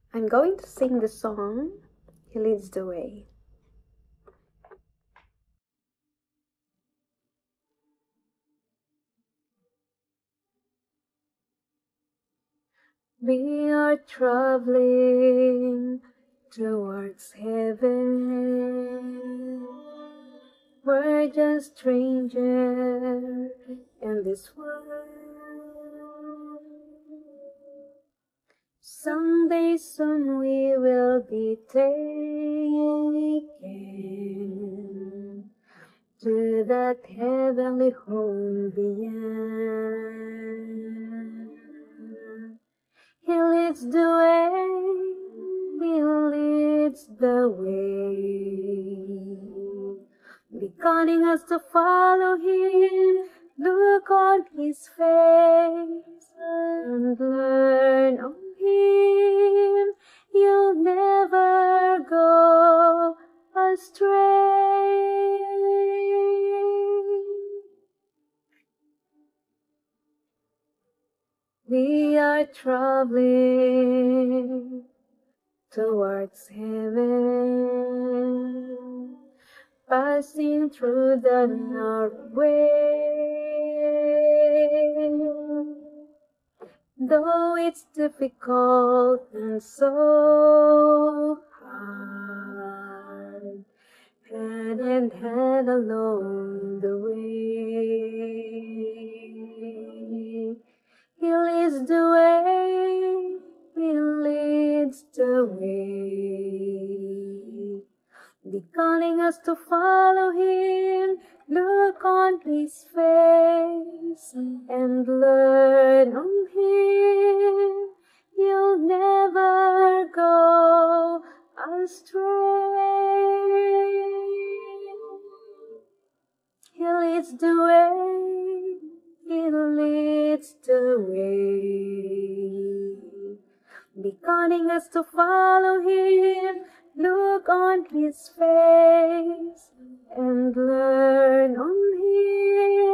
I'm going to sing the song, He Leads the Way. We are traveling towards heaven. We're just strangers in this world. Someday soon we will be taken to that heavenly home beyond. He leads the way, He leads the way, beckoning us to follow Him. Look on His face and learn of Him. You'll never go astray. We are traveling towards heaven, passing through the narrow way. Though it's difficult and so hard, hand in hand along the way. He leads the way, He leads the way, beckoning us to follow Him. Look on His face and learn on Him. You'll never go astray. He leads the way, He leads the way, beckoning us to follow Him. Look on His face and learn on Him.